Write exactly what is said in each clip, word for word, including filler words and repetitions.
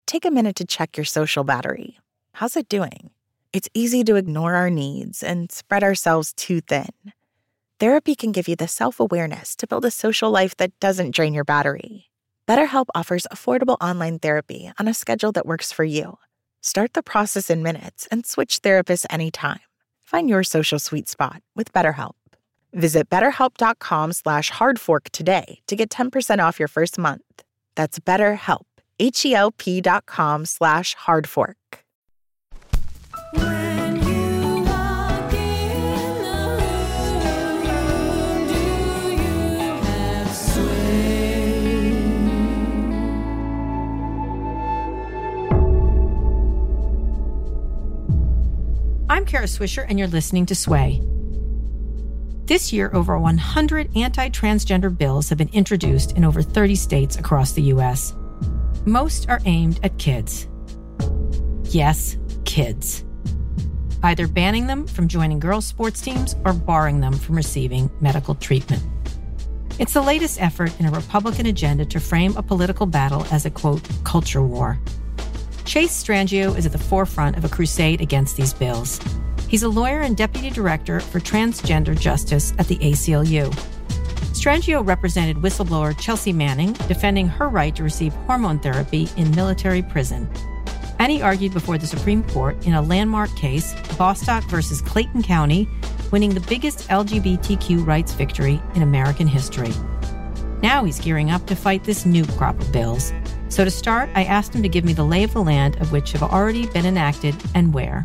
take a minute to check your social battery. How's it doing? It's easy to ignore our needs and spread ourselves too thin. Therapy can give you the self-awareness to build a social life that doesn't drain your battery. BetterHelp offers affordable online therapy on a schedule that works for you. Start the process in minutes and switch therapists anytime. Find your social sweet spot with BetterHelp. Visit betterhelp.com slash hardfork today to get ten percent off your first month. That's BetterHelp, H-E-L-P dot com slash hardfork. I'm Kara Swisher, and you're listening to Sway. This year, over one hundred anti-transgender bills have been introduced in over thirty states across the U S. Most are aimed at kids. Yes, kids. Either banning them from joining girls' sports teams or barring them from receiving medical treatment. It's the latest effort in a Republican agenda to frame a political battle as a, quote, culture war. Chase Strangio is at the forefront of a crusade against these bills. He's a lawyer and deputy director for transgender justice at the A C L U. Strangio represented whistleblower Chelsea Manning, defending her right to receive hormone therapy in military prison. And he argued before the Supreme Court in a landmark case, Bostock versus Clayton County, winning the biggest L G B T Q rights victory in American history. Now he's gearing up to fight this new crop of bills. So to start, I asked him to give me the lay of the land of which have already been enacted and where.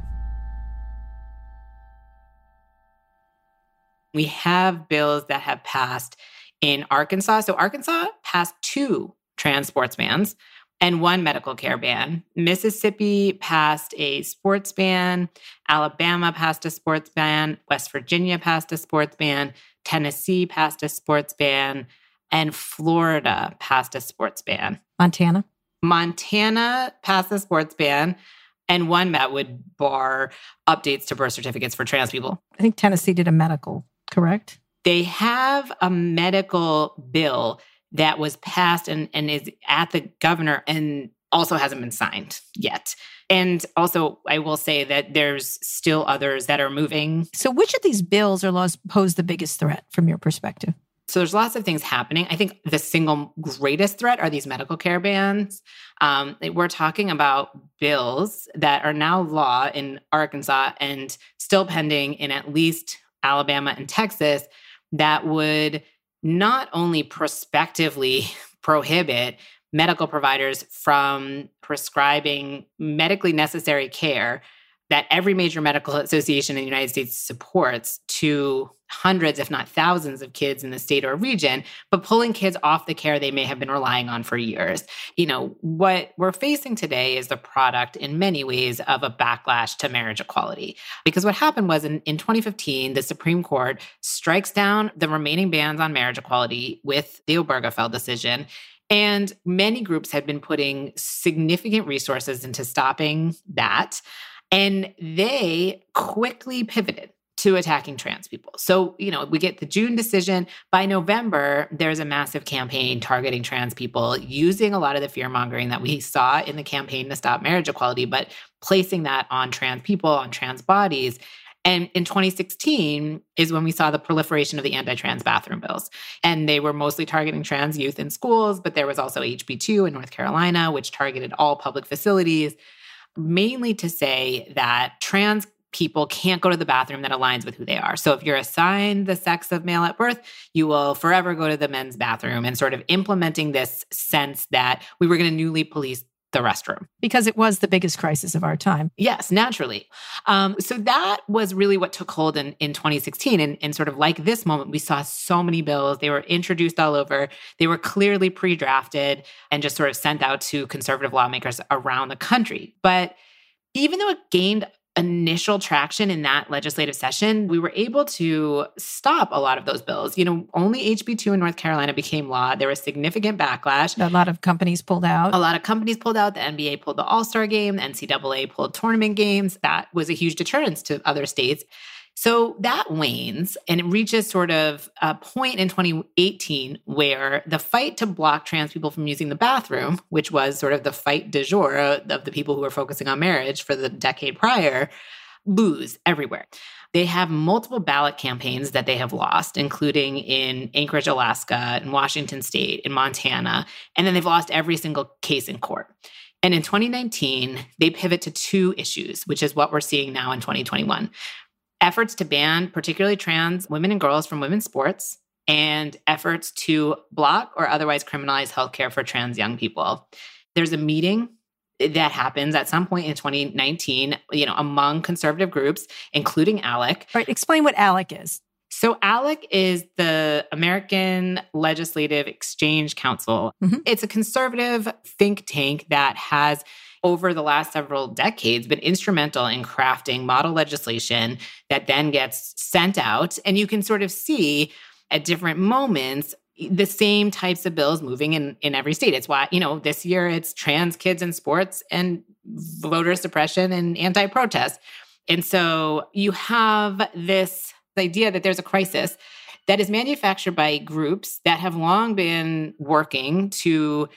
We have bills that have passed in Arkansas. So Arkansas passed two trans sports bans and one medical care ban. Mississippi passed a sports ban. Alabama passed a sports ban. West Virginia passed a sports ban. Tennessee passed a sports ban. And Florida passed a sports ban. Montana? Montana passed a sports ban, and one that would bar updates to birth certificates for trans people. I think Tennessee did a medical, correct? They have a medical bill that was passed and, and is at the governor and also hasn't been signed yet. And also, I will say that there's still others that are moving. So which of these bills or laws pose the biggest threat from your perspective? So there's lots of things happening. I think the single greatest threat are these medical care bans. Um, we're talking about bills that are now law in Arkansas and still pending in at least Alabama and Texas that would not only prospectively prohibit medical providers from prescribing medically necessary care that every major medical association in the United States supports to hundreds, if not thousands of kids in the state or region, but pulling kids off the care they may have been relying on for years. You know, what we're facing today is the product in many ways of a backlash to marriage equality. Because what happened was in, in twenty fifteen, the Supreme Court strikes down the remaining bans on marriage equality with the Obergefell decision. And many groups had been putting significant resources into stopping that. And they quickly pivoted to attacking trans people. So, you know, we get the June decision. By November, there's a massive campaign targeting trans people, using a lot of the fear-mongering that we saw in the campaign to stop marriage equality, but placing that on trans people, on trans bodies. And in twenty sixteen is when we saw the proliferation of the anti-trans bathroom bills. And they were mostly targeting trans youth in schools, but there was also H B two in North Carolina, which targeted all public facilities, mainly to say that trans people can't go to the bathroom that aligns with who they are. So if you're assigned the sex of male at birth, you will forever go to the men's bathroom, and sort of implementing this sense that we were going to newly police the restroom. Because it was the biggest crisis of our time. Yes, naturally. Um, so that was really what took hold in, in twenty sixteen. And, and sort of like this moment, we saw so many bills. They were introduced all over. They were clearly pre-drafted and just sort of sent out to conservative lawmakers around the country. But even though it gained initial traction in that legislative session, we were able to stop a lot of those bills. You know, only H B two in North Carolina became law. There was significant backlash. A lot of companies pulled out. A lot of companies pulled out. The N B A pulled the All-Star game. The N C double A pulled tournament games. That was a huge deterrence to other states. So that wanes, and it reaches sort of a point in twenty eighteen where the fight to block trans people from using the bathroom, which was sort of the fight du jour of the people who were focusing on marriage for the decade prior, lose everywhere. They have multiple ballot campaigns that they have lost, including in Anchorage, Alaska, in Washington State, in Montana, and then they've lost every single case in court. And in twenty nineteen, they pivot to two issues, which is what we're seeing now in twenty twenty-one. Efforts to ban particularly trans women and girls from women's sports, and efforts to block or otherwise criminalize healthcare for trans young people. There's a meeting that happens at some point in twenty nineteen, you know, among conservative groups, including ALEC. Right. Explain what ALEC is. So ALEC is the American Legislative Exchange Council. Mm-hmm. It's a conservative think tank that has, over the last several decades, been instrumental in crafting model legislation that then gets sent out. And you can sort of see at different moments the same types of bills moving in, in every state. It's why, you know, this year it's trans kids in sports and voter suppression and anti-protest. And so you have this idea that there's a crisis that is manufactured by groups that have long been working to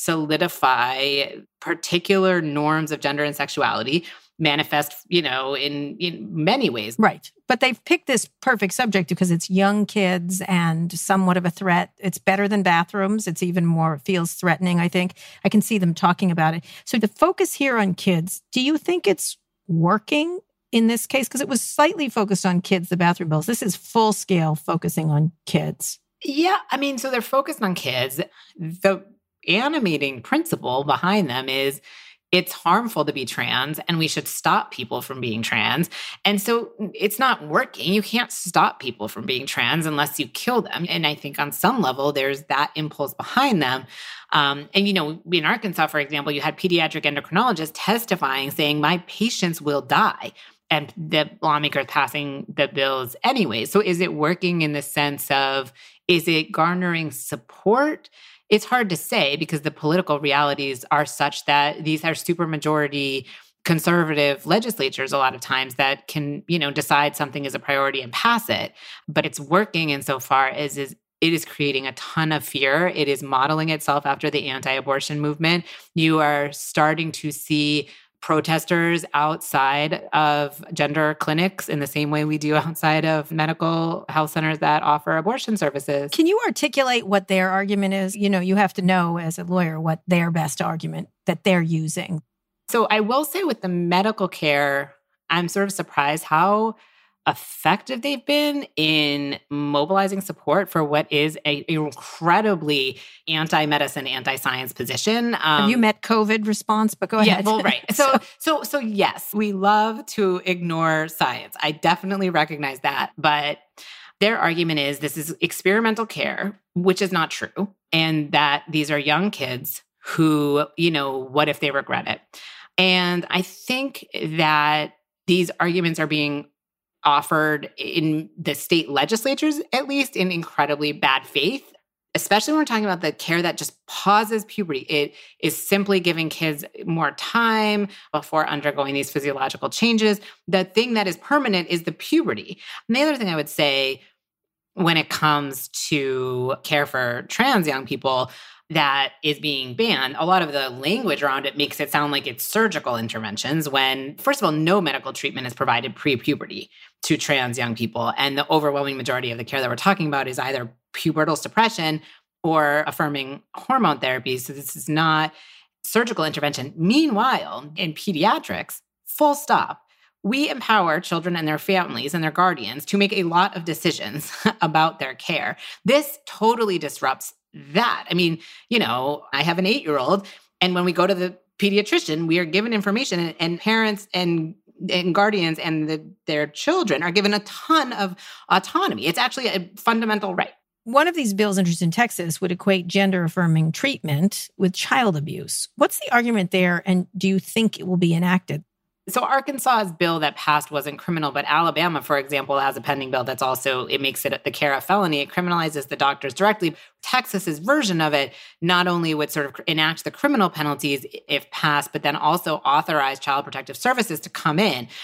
solidify particular norms of gender and sexuality, manifest, you know, in, in many ways. Right. But they've picked this perfect subject because it's young kids and somewhat of a threat. It's better than bathrooms. It's even more, feels threatening, I think. I can see them talking about it. So the focus here on kids, do you think it's working in this case? Because it was slightly focused on kids, the bathroom bills. This is full scale focusing on kids. Yeah. I mean, so they're focused on kids. The animating principle behind them is it's harmful to be trans and we should stop people from being trans. And so it's not working. You can't stop people from being trans unless you kill them. And I think on some level, there's that impulse behind them. Um, and, you know, in Arkansas, for example, you had pediatric endocrinologists testifying saying, my patients will die. And the lawmakers passing the bills anyway. So is it working in the sense of, is it garnering support? It's hard to say because the political realities are such that these are supermajority conservative legislatures a lot of times that can, you know, decide something is a priority and pass it. But it's working insofar as is it is creating a ton of fear. It is modeling itself after the anti-abortion movement. You are starting to see protesters outside of gender clinics in the same way we do outside of medical health centers that offer abortion services. Can you articulate what their argument is? You know, you have to know as a lawyer what their best argument that they're using. So I will say with the medical care, I'm sort of surprised how effective they've been in mobilizing support for what is a incredibly anti-medicine, anti-science position. Um, Have you met COVID response? But go ahead. Yeah, well, right. So, so, so yes, we love to ignore science. I definitely recognize that. But their argument is this is experimental care, which is not true. And that these are young kids who, you know, what if they regret it? And I think that these arguments are being offered in the state legislatures, at least in incredibly bad faith, especially when we're talking about the care that just pauses puberty. It is simply giving kids more time before undergoing these physiological changes. The thing that is permanent is the puberty. And the other thing I would say when it comes to care for trans young people that is being banned, a lot of the language around it makes it sound like it's surgical interventions when, first of all, no medical treatment is provided pre-puberty to trans young people. And the overwhelming majority of the care that we're talking about is either pubertal suppression or affirming hormone therapy. So this is not surgical intervention. Meanwhile, in pediatrics, full stop, we empower children and their families and their guardians to make a lot of decisions about their care. This totally disrupts that. I mean, you know, I have an eight-year-old, and when we go to the pediatrician, we are given information, and, and parents and, and guardians and the, their children are given a ton of autonomy. It's actually a fundamental right. One of these bills introduced in Texas would equate gender-affirming treatment with child abuse. What's the argument there, and do you think it will be enacted? So Arkansas's bill that passed wasn't criminal, but Alabama, for example, has a pending bill that's also, it makes it the care a felony. It criminalizes the doctors directly. Texas's version of it not only would sort of enact the criminal penalties if passed, but then also authorize Child Protective Services to come in.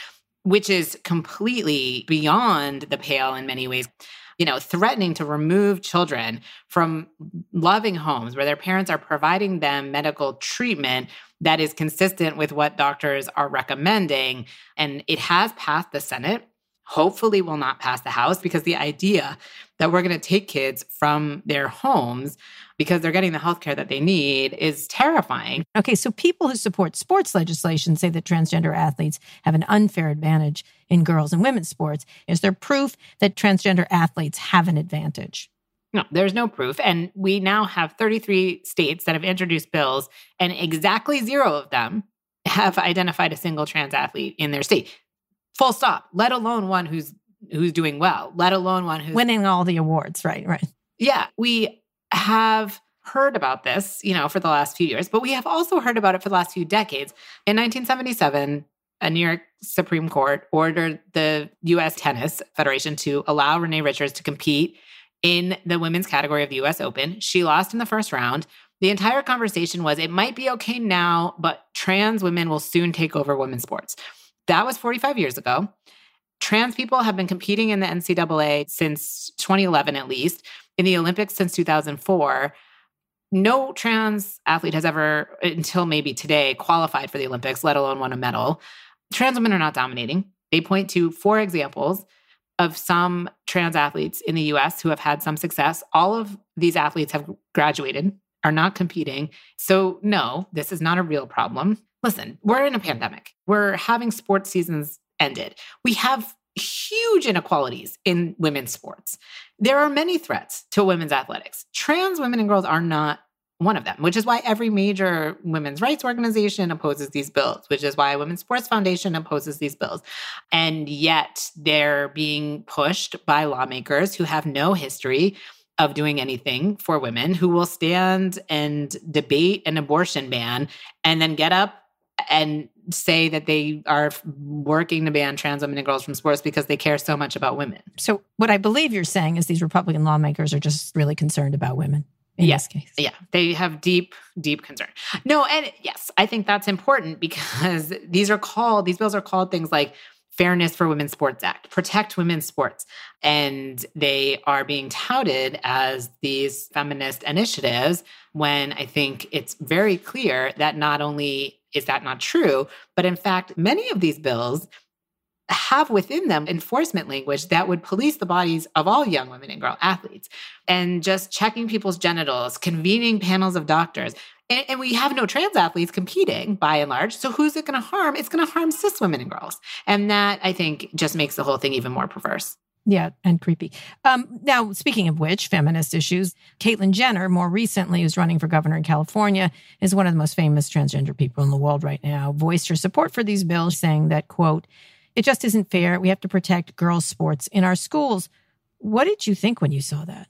which is completely beyond the pale in many ways. You know, threatening to remove children from loving homes where their parents are providing them medical treatment that is consistent with what doctors are recommending. And it has passed the Senate, hopefully will not pass the House, because the idea that we're going to take kids from their homes because they're getting the healthcare that they need is terrifying. Okay, so people who support sports legislation say that transgender athletes have an unfair advantage in girls' and women's sports. Is there proof that transgender athletes have an advantage? No, there's no proof. And we now have thirty-three states that have introduced bills, and exactly zero of them have identified a single trans athlete in their state. Full stop, let alone one who's who's doing well, let alone one who's winning all the awards, right, right. Yeah, we have heard about this, you know, for the last few years, but we have also heard about it for the last few decades. In nineteen seventy-seven, a New York Supreme Court ordered the U S Tennis Federation to allow Renee Richards to compete in the women's category of the U S Open. She lost in the first round. The entire conversation was, it might be okay now, but trans women will soon take over women's sports. That was forty-five years ago. Trans people have been competing in the N C double A since twenty eleven, at least, in the Olympics since two thousand four. No trans athlete has ever, until maybe today, qualified for the Olympics, let alone won a medal. Trans women are not dominating. They point to four examples of some trans athletes in the U S who have had some success. All of these athletes have graduated, are not competing. So no, this is not a real problem. Listen, we're in a pandemic. We're having sports seasons ended. We have huge inequalities in women's sports. There are many threats to women's athletics. Trans women and girls are not one of them, which is why every major women's rights organization opposes these bills, which is why Women's Sports Foundation opposes these bills. And yet they're being pushed by lawmakers who have no history of doing anything for women, who will stand and debate an abortion ban and then get up and say that they are working to ban trans women and girls from sports because they care so much about women. So what I believe you're saying is these Republican lawmakers are just really concerned about women in yeah. this case. Yeah, they have deep, deep concern. No, and yes, I think that's important because these are called, these bills are called things like Fairness for Women's Sports Act, Protect Women's Sports. And they are being touted as these feminist initiatives when I think it's very clear that not only is that not true, but in fact, many of these bills have within them enforcement language that would police the bodies of all young women and girl athletes, and just checking people's genitals, convening panels of doctors. And, and we have no trans athletes competing by and large. So who's it going to harm? It's going to harm cis women and girls. And that, I think, just makes the whole thing even more perverse. Yeah, and creepy. Um, now, speaking of which, feminist issues, Caitlyn Jenner, more recently, who's running for governor in California, is one of the most famous transgender people in the world right now, voiced her support for these bills, saying that, quote, "It just isn't fair. We have to protect girls' sports in our schools." What did you think when you saw that?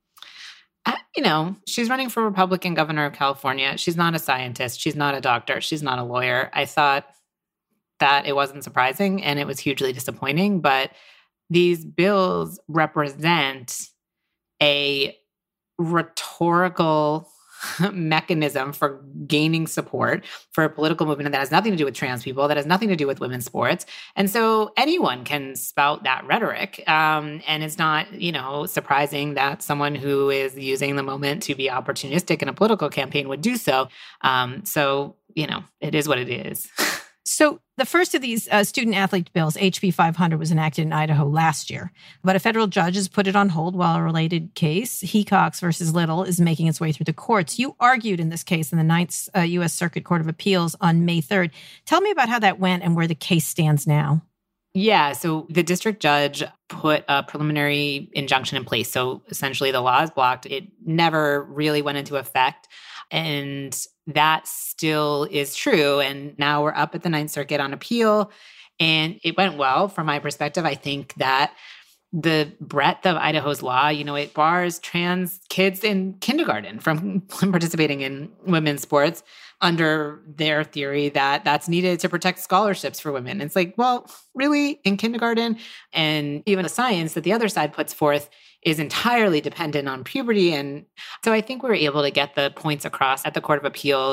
I, you know, she's running for Republican governor of California. She's not a scientist. She's not a doctor. She's not a lawyer. I thought that it wasn't surprising and it was hugely disappointing, but these bills represent a rhetorical mechanism for gaining support for a political movement that has nothing to do with trans people, that has nothing to do with women's sports. And so anyone can spout that rhetoric. Um, and it's not, you know, surprising that someone who is using the moment to be opportunistic in a political campaign would do so. Um, so, you know, it is what it is. So the first of these uh, student-athlete bills, H B five hundred, was enacted in Idaho last year. But a federal judge has put it on hold while a related case, Hecox versus Little, is making its way through the courts. You argued in this case in the Ninth uh, U S Circuit Court of Appeals on May third. Tell me about how that went and where the case stands now. Yeah, so the district judge put a preliminary injunction in place. So essentially the law is blocked. It never really went into effect. And that still is true. And now we're up at the Ninth Circuit on appeal. And it went well from my perspective. I think that the breadth of Idaho's law, you know, it bars trans kids in kindergarten from participating in women's sports under their theory that that's needed to protect scholarships for women. It's like, well, really, in kindergarten? And even the science that the other side puts forth is entirely dependent on puberty. And so I think we were able to get the points across at the Court of Appeals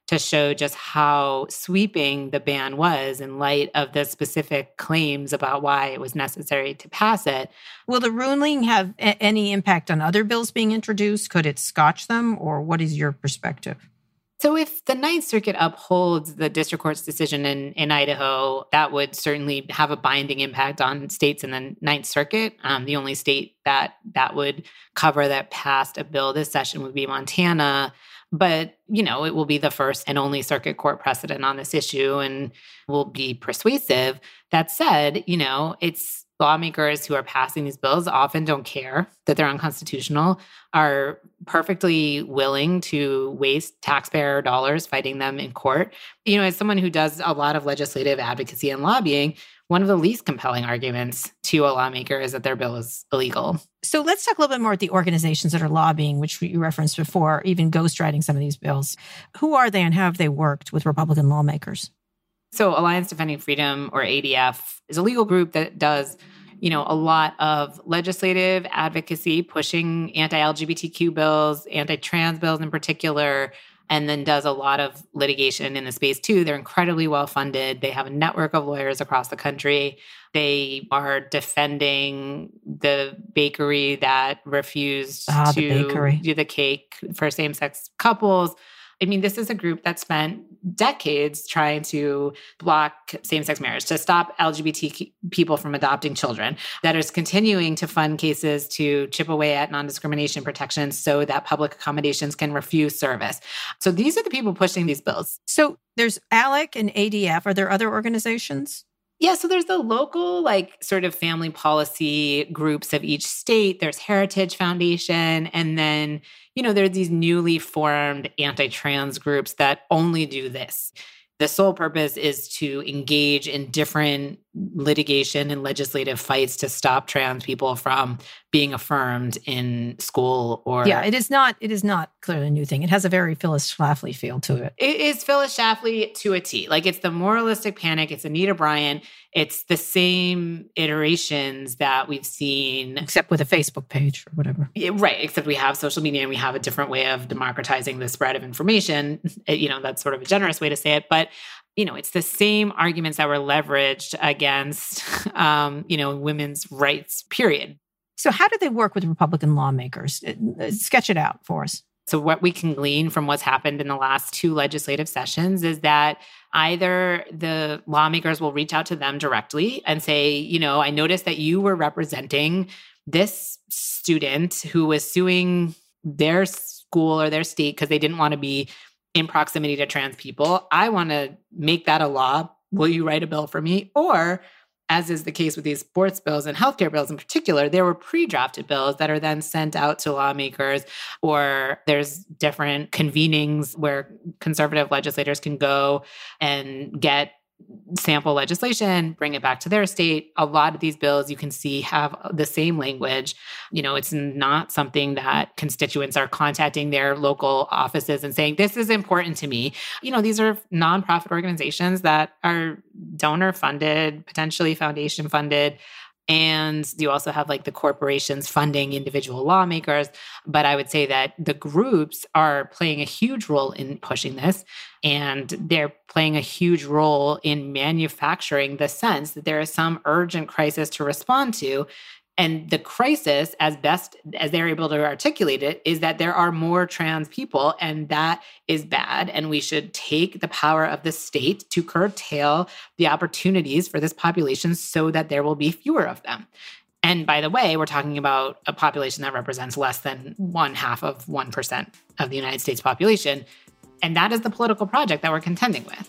to show just how sweeping the ban was in light of the specific claims about why it was necessary to pass it. Will the ruling have a- any impact on other bills being introduced? Could it scotch them, or what is your perspective? So if the Ninth Circuit upholds the district court's decision in, in Idaho, that would certainly have a binding impact on states in the Ninth Circuit. Um, the only state that that would cover that passed a bill this session would be Montana. But, you know, it will be the first and only circuit court precedent on this issue and will be persuasive. That said, you know, it's lawmakers who are passing these bills often don't care that they're unconstitutional, are perfectly willing to waste taxpayer dollars fighting them in court. You know, as someone who does a lot of legislative advocacy and lobbying, one of the least compelling arguments to a lawmaker is that their bill is illegal. So let's talk a little bit more about the organizations that are lobbying, which you referenced before, even ghostwriting some of these bills. Who are they and how have they worked with Republican lawmakers? So Alliance Defending Freedom, or A D F, is a legal group that does, you know, a lot of legislative advocacy, pushing anti-L G B T Q bills, anti-trans bills in particular, and then does a lot of litigation in the space too. They're incredibly well funded. They have a network of lawyers across the country. They are defending the bakery that refused ah, to the do the cake for same-sex couples. I mean, this is a group that spent decades trying to block same-sex marriage, to stop L G B T people from adopting children, that is continuing to fund cases to chip away at non-discrimination protections so that public accommodations can refuse service. So these are the people pushing these bills. So there's ALEC and A D F. Are there other organizations? Yeah, so there's the local, like, sort of family policy groups of each state. There's Heritage Foundation. And then, you know, there are these newly formed anti-trans groups that only do this. The sole purpose is to engage in different litigation and legislative fights to stop trans people from being affirmed in school or... Yeah, it is not It is not clearly a new thing. It has a very Phyllis Schlafly feel to it. It is Phyllis Schlafly to a T. Like, it's the moralistic panic. It's Anita Bryant. It's the same iterations that we've seen. Except with a Facebook page or whatever. Yeah, right, except we have social media and we have a different way of democratizing the spread of information. You know, that's sort of a generous way to say it. But, you know, it's the same arguments that were leveraged against, um, you know, women's rights, period. So how do they work with Republican lawmakers? Sketch it out for us. So what we can glean from what's happened in the last two legislative sessions is that either the lawmakers will reach out to them directly and say, you know, I noticed that you were representing this student who was suing their school or their state because they didn't want to be in proximity to trans people. I want to make that a law. Will you write a bill for me? Or, as is the case with these sports bills and healthcare bills in particular, there were pre-drafted bills that are then sent out to lawmakers, or there's different convenings where conservative legislators can go and get sample legislation, bring it back to their state. A lot of these bills you can see have the same language. You know, it's not something that constituents are contacting their local offices and saying, this is important to me. You know, these are nonprofit organizations that are donor funded, potentially foundation funded. And you also have like the corporations funding individual lawmakers. But I would say that the groups are playing a huge role in pushing this. And they're playing a huge role in manufacturing the sense that there is some urgent crisis to respond to. And the crisis, as best as they're able to articulate it, is that there are more trans people, and that is bad. And we should take the power of the state to curtail the opportunities for this population so that there will be fewer of them. And by the way, we're talking about a population that represents less than one half of one percent of the United States population. And that is the political project that we're contending with.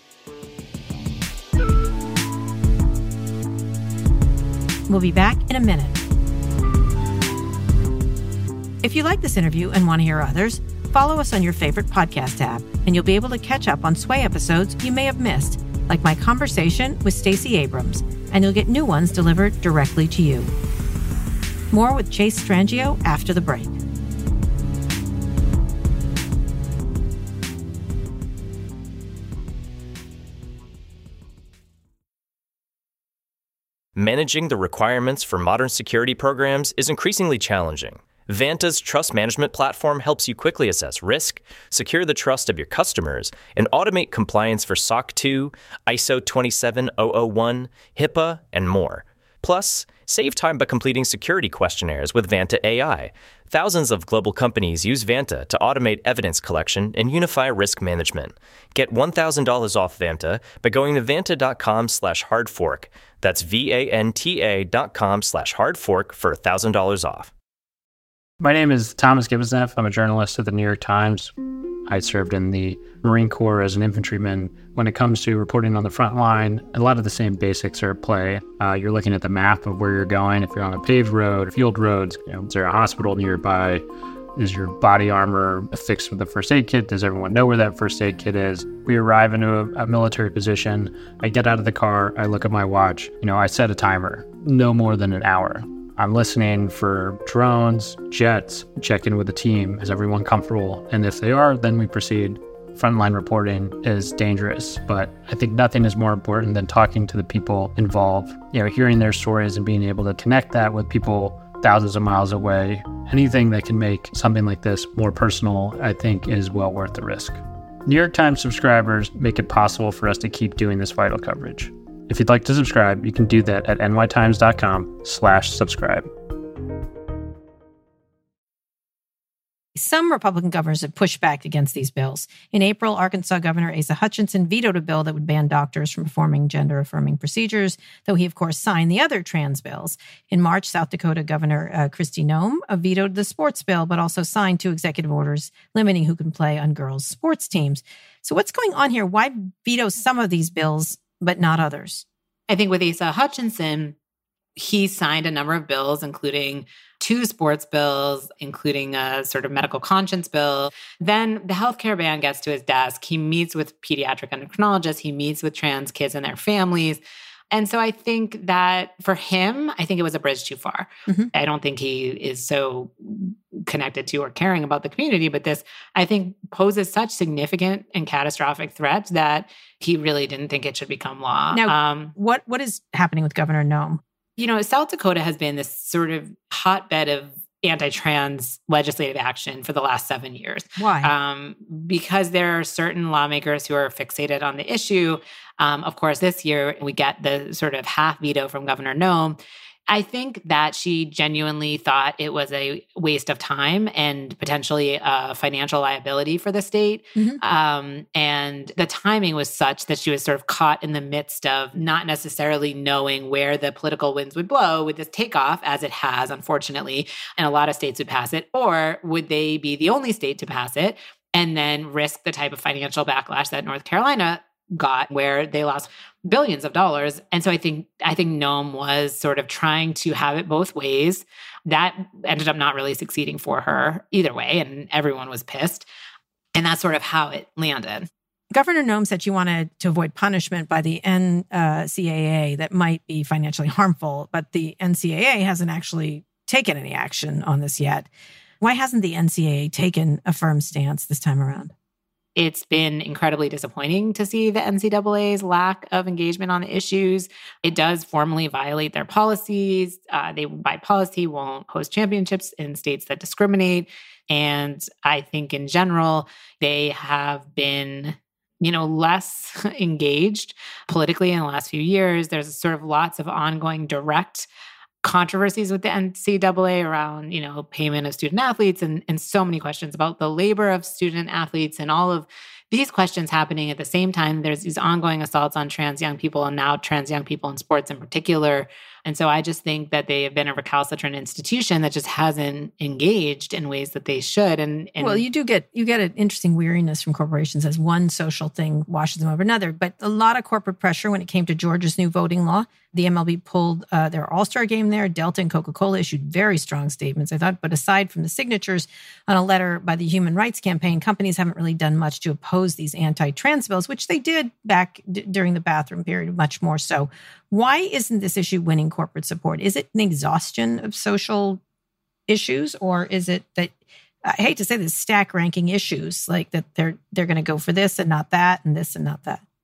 We'll be back in a minute. If you like this interview and want to hear others, follow us on your favorite podcast app, and you'll be able to catch up on Sway episodes you may have missed, like my conversation with Stacey Abrams, and you'll get new ones delivered directly to you. More with Chase Strangio after the break. Managing the requirements for modern security programs is increasingly challenging, Vanta's trust management platform helps you quickly assess risk, secure the trust of your customers, and automate compliance for S O C two, I S O twenty-seven thousand one, HIPAA, and more. Plus, save time by completing security questionnaires with Vanta A I. Thousands of global companies use Vanta to automate evidence collection and unify risk management. Get one thousand dollars off Vanta by going to vanta.com slash hardfork. That's V-A-N-T-A dot com slash hardfork for one thousand dollars off. My name is Thomas Gibbonsneff. I'm a journalist at the New York Times. I served in the Marine Corps as an infantryman. When it comes to reporting on the front line, a lot of the same basics are at play. Uh, you're looking at the map of where you're going. If you're on a paved road, field roads, you know, is there a hospital nearby? Is your body armor affixed with a first aid kit? Does everyone know where that first aid kit is? We arrive into a, a military position. I get out of the car. I look at my watch. You know, I set a timer, no more than an hour. I'm listening for drones, jets, check in with the team. Is everyone comfortable? And if they are, then we proceed. Frontline reporting is dangerous, but I think nothing is more important than talking to the people involved, you know, hearing their stories and being able to connect that with people thousands of miles away. Anything that can make something like this more personal, I think, is well worth the risk. New York Times subscribers make it possible for us to keep doing this vital coverage. If you'd like to subscribe, you can do that at nytimes.com slash subscribe. Some Republican governors have pushed back against these bills. In April, Arkansas Governor Asa Hutchinson vetoed a bill that would ban doctors from performing gender-affirming procedures, though he, of course, signed the other trans bills. In March, South Dakota Governor uh, Kristi Noem uh, vetoed the sports bill, but also signed two executive orders limiting who can play on girls' sports teams. So what's going on here? Why veto some of these bills, but not others? I think with Asa Hutchinson, he signed a number of bills, including two sports bills, including a sort of medical conscience bill. Then the healthcare ban gets to his desk. He meets with pediatric endocrinologists. He meets with trans kids and their families. And so I think that for him, I think it was a bridge too far. Mm-hmm. I don't think he is so connected to or caring about the community, but this, I think, poses such significant and catastrophic threats that he really didn't think it should become law. Now, um, what what is happening with Governor Noem? You know, South Dakota has been this sort of hotbed of anti-trans legislative action for the last seven years. Why? Um, because there are certain lawmakers who are fixated on the issue. Um, of course, this year we get the sort of half veto from Governor Noem. I think that she genuinely thought it was a waste of time and potentially a financial liability for the state. Mm-hmm. Um, and the timing was such that she was sort of caught in the midst of not necessarily knowing where the political winds would blow with this takeoff, as it has, unfortunately, and a lot of states would pass it, or would they be the only state to pass it and then risk the type of financial backlash that North Carolina got, where they lost billions of dollars. And so I think I think Noem was sort of trying to have it both ways. That ended up not really succeeding for her either way, and everyone was pissed. And that's sort of how it landed. Governor Noem said she wanted to avoid punishment by the N C A A that might be financially harmful, but the N C A A hasn't actually taken any action on this yet. Why hasn't the N C A A taken a firm stance this time around? It's been incredibly disappointing to see the N C A A's lack of engagement on the issues. It does formally violate their policies. Uh, they, by policy, won't host championships in states that discriminate. And I think in general, they have been, you know, less engaged politically in the last few years. There's sort of lots of ongoing direct controversies with the N C A A around, you know, payment of student athletes and, and so many questions about the labor of student athletes and all of these questions happening at the same time. There's these ongoing assaults on trans young people and now trans young people in sports in particular. And so I just think that they have been a recalcitrant institution that just hasn't engaged in ways that they should. And, and well, you do get you get an interesting weariness from corporations as one social thing washes them over another. But a lot of corporate pressure when it came to Georgia's new voting law. The M L B pulled uh, their All-Star game there. Delta and Coca-Cola issued very strong statements, I thought. But aside from the signatures on a letter by the Human Rights Campaign, companies haven't really done much to oppose these anti-trans bills, which they did back d- during the bathroom period, much more so. Why isn't this issue winning corporate support? Is it an exhaustion of social issues, or is it that, I hate to say this, stack ranking issues, like that they're they're going to go for this and not that and this and not that?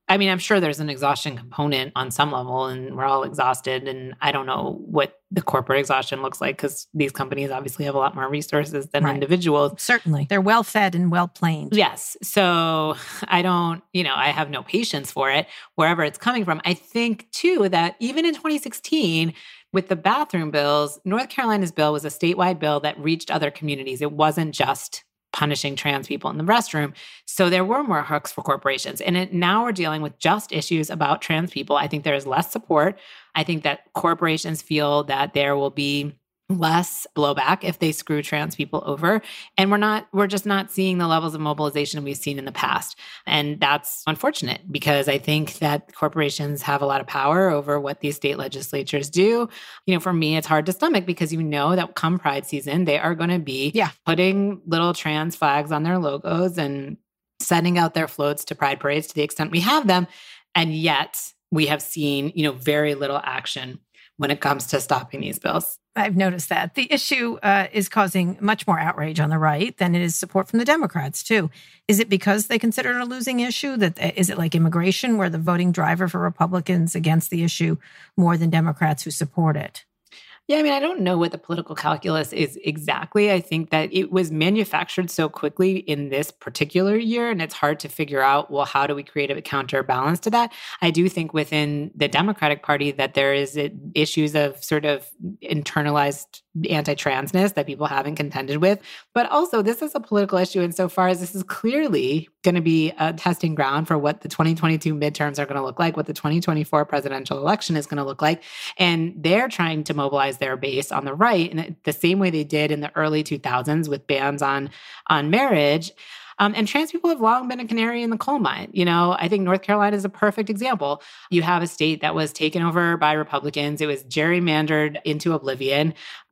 I mean, I'm sure there's an exhaustion component on some level, and we're all exhausted. And I don't know what the corporate exhaustion looks like, because these companies obviously have a lot more resources than Right. individuals. Certainly. They're well fed and well planed. Yes. So I don't, you know, I have no patience for it, wherever it's coming from. I think, too, that even in twenty sixteen, with the bathroom bills, North Carolina's bill was a statewide bill that reached other communities. It wasn't just punishing trans people in the restroom. So there were more hooks for corporations. And it, now we're dealing with just issues about trans people. I think there is less support. I think that corporations feel that there will be less blowback if they screw trans people over. And we're not, we're just not seeing the levels of mobilization we've seen in the past. And that's unfortunate, because I think that corporations have a lot of power over what these state legislatures do. You know, for me, it's hard to stomach, because you know that come Pride season, they are going to be Yeah. putting little trans flags on their logos and sending out their floats to Pride parades to the extent we have them. And yet we have seen, you know, very little action when it comes to stopping these bills. I've noticed that. The issue uh, is causing much more outrage on the right than it is support from the Democrats, too. Is it because they consider it a losing issue? That is it like immigration, where the voting driver for Republicans against the issue more than Democrats who support it? Yeah, I mean, I don't know what the political calculus is exactly. I think that it was manufactured so quickly in this particular year, and it's hard to figure out, well, how do we create a counterbalance to that? I do think within the Democratic Party that there is issues of sort of internalized anti-transness that people haven't contended with. But also, this is a political issue insofar as this is clearly going to be a testing ground for what the twenty twenty-two midterms are going to look like, what the twenty twenty-four presidential election is going to look like. And they're trying to mobilize their base on the right in the same way they did in the early two thousands with bans on, on marriage. Um, and trans people have long been a canary in the coal mine. You know, I think North Carolina is a perfect example. You have a state that was taken over by Republicans. It was gerrymandered into oblivion.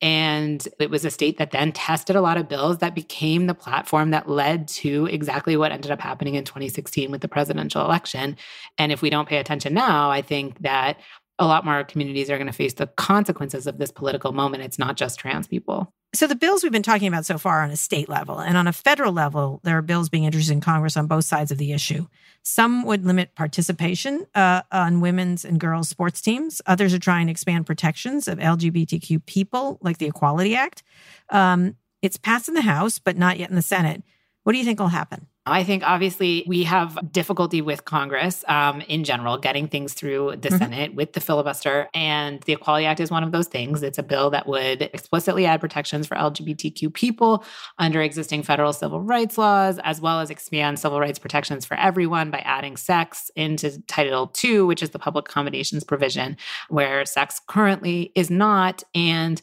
And it was a state that then tested a lot of bills that became the platform that led to exactly what ended up happening in twenty sixteen with the presidential election. And if we don't pay attention now, I think that a lot more communities are going to face the consequences of this political moment. It's not just trans people. So the bills we've been talking about so far are on a state level, and on a federal level, there are bills being introduced in Congress on both sides of the issue. Some would limit participation uh, on women's and girls' sports teams. Others are trying to expand protections of L G B T Q people, like the Equality Act. Um, it's passed in the House, but not yet in the Senate. What do you think will happen? I think obviously we have difficulty with Congress um, in general, getting things through the mm-hmm. Senate with the filibuster. And the Equality Act is one of those things. It's a bill that would explicitly add protections for L G B T Q people under existing federal civil rights laws, as well as expand civil rights protections for everyone by adding sex into Title two, which is the public accommodations provision, where sex currently is not. And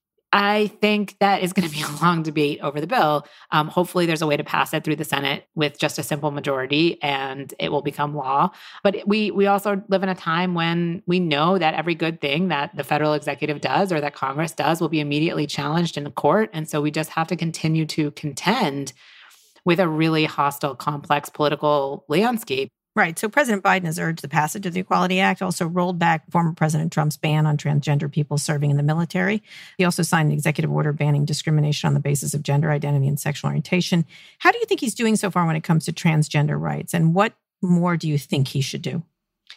I think that is going to be a long debate over the bill. Um, hopefully there's a way to pass it through the Senate with just a simple majority and it will become law. But we we also live in a time when we know that every good thing that the federal executive does or that Congress does will be immediately challenged in the court. And so we just have to continue to contend with a really hostile, complex political landscape. Right. So President Biden has urged the passage of the Equality Act, also rolled back former President Trump's ban on transgender people serving in the military. He also signed an executive order banning discrimination on the basis of gender identity and sexual orientation. How do you think he's doing so far when it comes to transgender rights? And what more do you think he should do?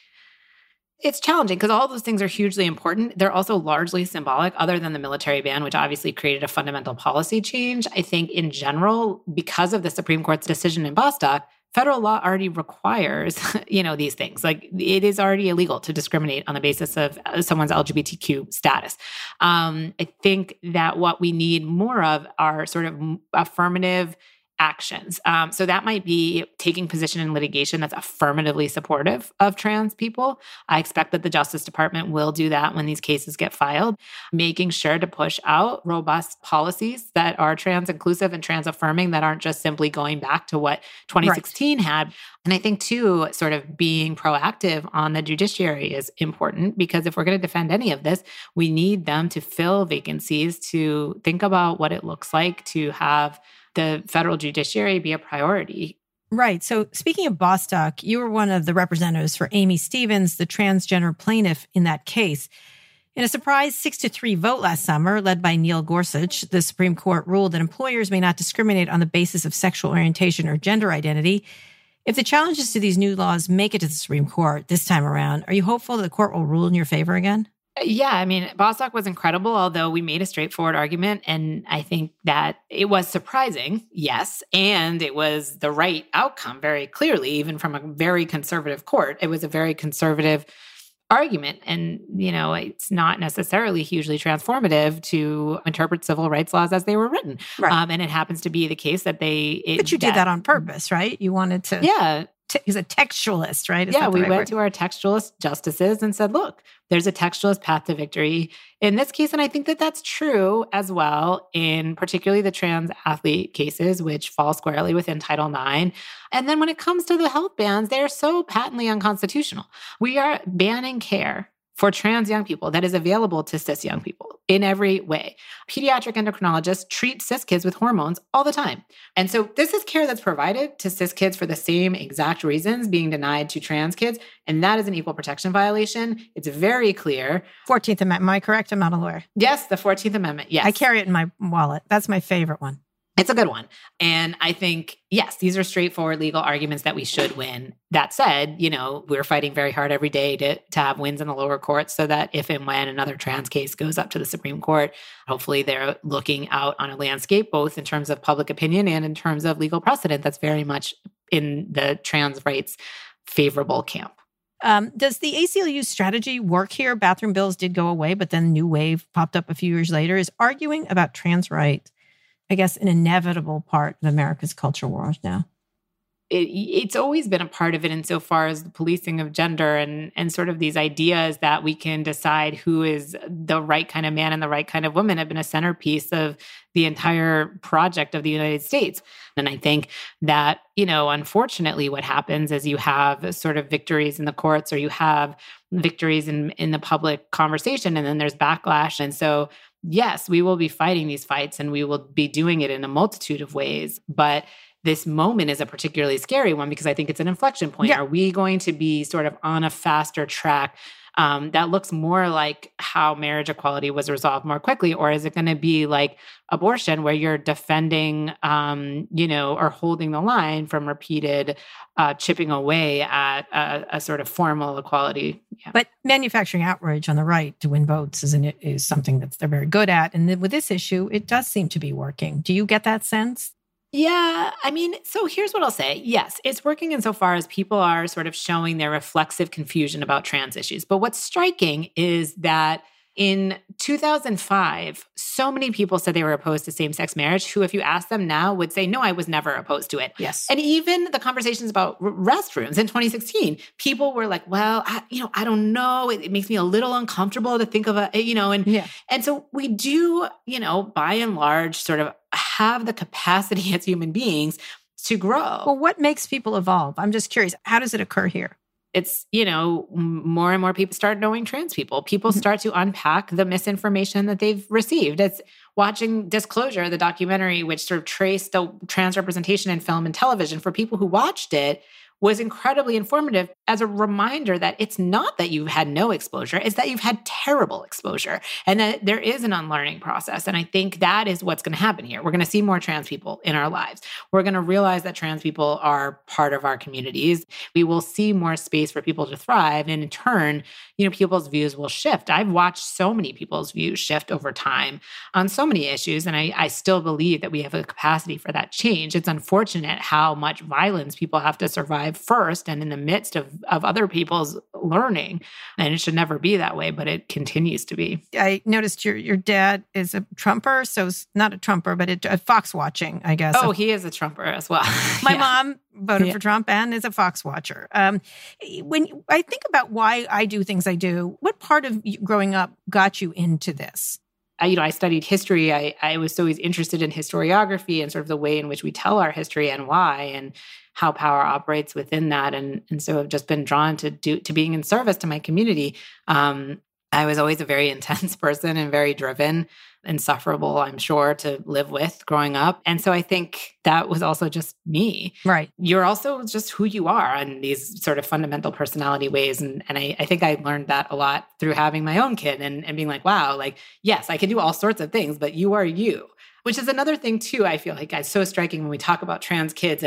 It's challenging because all those things are hugely important. They're also largely symbolic, other than the military ban, which obviously created a fundamental policy change. I think in general, because of the Supreme Court's decision in Bostock, federal law already requires, you know, these things. Like it is already illegal to discriminate on the basis of someone's L G B T Q status. Um, I think that what we need more of are sort of affirmative actions. Um, so that might be taking position in litigation that's affirmatively supportive of trans people. I expect that the Justice Department will do that when these cases get filed, making sure to push out robust policies that are trans inclusive and trans affirming, that aren't just simply going back to what twenty sixteen right. had. And I think too, sort of being proactive on the judiciary is important, because if we're going to defend any of this, we need them to fill vacancies, to think about what it looks like to have the federal judiciary be a priority. Right. So speaking of Bostock, you were one of the representatives for Amy Stevens, the transgender plaintiff in that case. In a surprise six to three vote last summer, led by Neil Gorsuch, the Supreme Court ruled that employers may not discriminate on the basis of sexual orientation or gender identity. If the challenges to these new laws make it to the Supreme Court this time around, are you hopeful that the court will rule in your favor again? Yeah, I mean, Bostock was incredible, although we made a straightforward argument. And I think that it was surprising, yes, and it was the right outcome very clearly, even from a very conservative court. It was a very conservative argument. And, you know, it's not necessarily hugely transformative to interpret civil rights laws as they were written. Right. Um, and it happens to be the case that they... It, but you did that, that on purpose, right? You wanted to... Yeah. T- he's a textualist, right? Is yeah, we right went word? to our textualist justices and said, look, there's a textualist path to victory in this case. And I think that that's true as well in particularly the trans athlete cases, which fall squarely within Title nine. And then when it comes to the health bans, they're so patently unconstitutional. We are banning care for trans young people that is available to cis young people in every way. Pediatric endocrinologists treat cis kids with hormones all the time. And so this is care that's provided to cis kids for the same exact reasons being denied to trans kids. And that is an equal protection violation. It's very clear. fourteenth Amendment. Am I correct? I'm not a lawyer. Yes, the fourteenth Amendment. Yes. I carry it in my wallet. That's my favorite one. It's a good one. And I think, yes, these are straightforward legal arguments that we should win. That said, you know, we're fighting very hard every day to, to have wins in the lower courts so that if and when another trans case goes up to the Supreme Court, hopefully they're looking out on a landscape, both in terms of public opinion and in terms of legal precedent that's very much in the trans rights favorable camp. Um, does the A C L U strategy work here? Bathroom bills did go away, but then New Wave popped up a few years later. Is arguing about trans rights, I guess, an inevitable part of America's culture wars now? It, it's always been a part of it insofar as the policing of gender and, and sort of these ideas that we can decide who is the right kind of man and the right kind of woman have been a centerpiece of the entire project of the United States. And I think that, you know, unfortunately what happens is you have sort of victories in the courts or you have victories in, in the public conversation and then there's backlash. And so yes, we will be fighting these fights and we will be doing it in a multitude of ways. But this moment is a particularly scary one because I think it's an inflection point. Yeah. Are we going to be sort of on a faster track um, that looks more like how marriage equality was resolved more quickly? Or is it going to be like abortion where you're defending, um, you know, or holding the line from repeated uh, chipping away at a, a sort of formal equality? Yeah. But manufacturing outrage on the right to win votes is, an, is something that they're very good at. And then with this issue, it does seem to be working. Do you get that sense? Yeah, I mean, so here's what I'll say. Yes, it's working insofar as people are sort of showing their reflexive confusion about trans issues. But what's striking is that in two thousand five, so many people said they were opposed to same-sex marriage, who, if you ask them now, would say, no, I was never opposed to it. Yes. And even the conversations about r- restrooms in twenty sixteen, people were like, well, I, you know, I don't know. It, it makes me a little uncomfortable to think of a, you know, and, yeah. and so we do, you know, by and large, sort of have the capacity as human beings to grow. Well, what makes people evolve? I'm just curious. How does it occur here? It's, you know, more and more people start knowing trans people. People mm-hmm. start to unpack the misinformation that they've received. It's watching Disclosure, the documentary, which sort of traced the trans representation in film and television. For people who watched it, was incredibly informative as a reminder that it's not that you've had no exposure, it's that you've had terrible exposure and that there is an unlearning process. And I think that is what's going to happen here. We're going to see more trans people in our lives. We're going to realize that trans people are part of our communities. We will see more space for people to thrive. And in turn, you know, people's views will shift. I've watched so many people's views shift over time on so many issues. And I, I still believe that we have a capacity for that change. It's unfortunate how much violence people have to survive first and in the midst of, of other people's learning. And it should never be that way, but it continues to be. I noticed your your dad is a Trumper, so not a Trumper, but a, a Fox watching, I guess. Oh, he is a Trumper as well. My yeah. mom voted yeah. for Trump and is a Fox watcher. Um, when I think about why I do things I do, what part of growing up got you into this? I, you know, I studied history. I, I was always interested in historiography and sort of the way in which we tell our history and why, and how power operates within that. And, and so I've just been drawn to do, to being in service to my community. Um, I was always a very intense person and very driven, insufferable, I'm sure, to live with growing up. And so I think that was also just me. Right. You're also just who you are in these sort of fundamental personality ways. And, and I, I think I learned that a lot through having my own kid and, and being like, wow, like, yes, I can do all sorts of things, but you are you. Which is another thing too, I feel like is so striking when we talk about trans kids and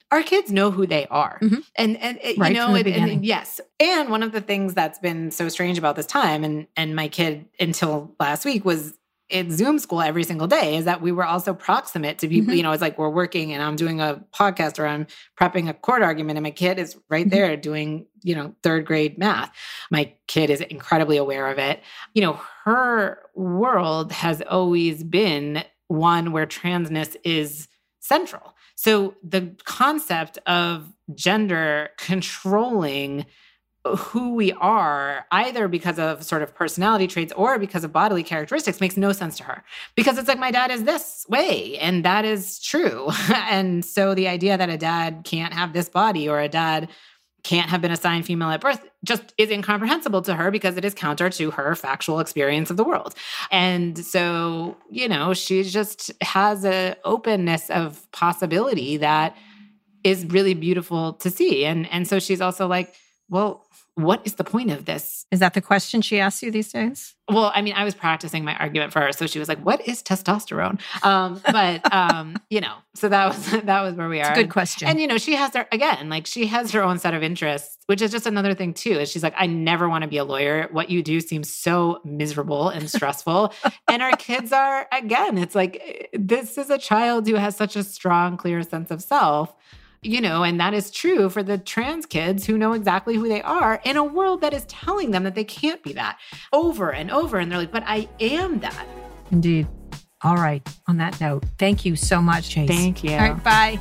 our kids know who they are. Mm-hmm. And, and it, right you know, and, and yes. And one of the things that's been so strange about this time, and, and my kid until last week was at Zoom school every single day, is that we were also proximate to people. Mm-hmm. You know, it's like we're working and I'm doing a podcast or I'm prepping a court argument and my kid is right there mm-hmm. doing, you know, third grade math. My kid is incredibly aware of it. You know, her world has always been one where transness is central. So the concept of gender controlling who we are, either because of sort of personality traits or because of bodily characteristics, makes no sense to her. Because it's like, my dad is this way, and that is true. And so the idea that a dad can't have this body or a dad can't have been assigned female at birth just is incomprehensible to her because it is counter to her factual experience of the world. And so, you know, she just has an openness of possibility that is really beautiful to see. And, and so she's also like, well, what is the point of this? Is that the question she asks you these days? Well, I mean, I was practicing my argument for her. So she was like, what is testosterone? Um, but, um, you know, so that was, that was where we are. It's a good question. And, you know, she has her, again, like she has her own set of interests, which is just another thing too, is she's like, I never want to be a lawyer. What you do seems so miserable and stressful. And our kids are, again, it's like, this is a child who has such a strong, clear sense of self. You know, and that is true for the trans kids who know exactly who they are in a world that is telling them that they can't be that over and over. And they're like, but I am that. Indeed. All right. On that note, thank you so much, Chase. Thank you. All right. Bye.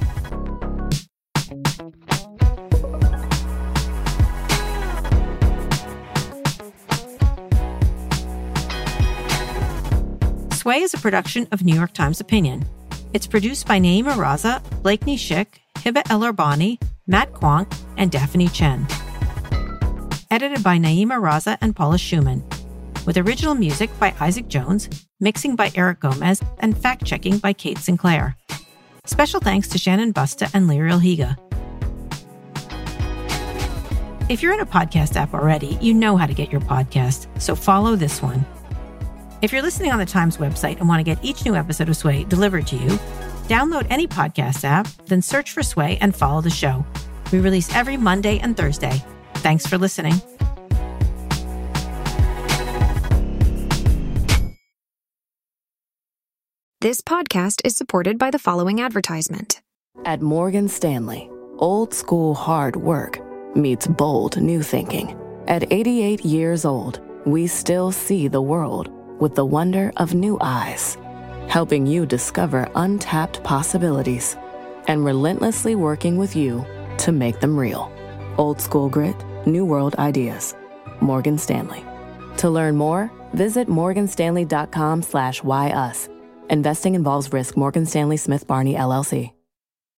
Sway is a production of New York Times Opinion. It's produced by Naima Raza, Blakeney Schick, Hiba El-Arbani, Matt Kwong, and Daphne Chen. Edited by Naima Raza and Paula Schumann. With original music by Isaac Jones, mixing by Eric Gomez, and fact-checking by Kate Sinclair. Special thanks to Shannon Busta and Lyriel Higa. If you're in a podcast app already, you know how to get your podcast, so follow this one. If you're listening on the Times website and want to get each new episode of Sway delivered to you, download any podcast app, then search for Sway and follow the show. We release every Monday and Thursday. Thanks for listening. This podcast is supported by the following advertisement. At Morgan Stanley, old school hard work meets bold new thinking. At eighty-eight years old, we still see the world with the wonder of new eyes, helping you discover untapped possibilities and relentlessly working with you to make them real. Old school grit, new world ideas. Morgan Stanley. To learn more, visit morganstanley.com slash why us. Investing involves risk. Morgan Stanley Smith Barney, L L C.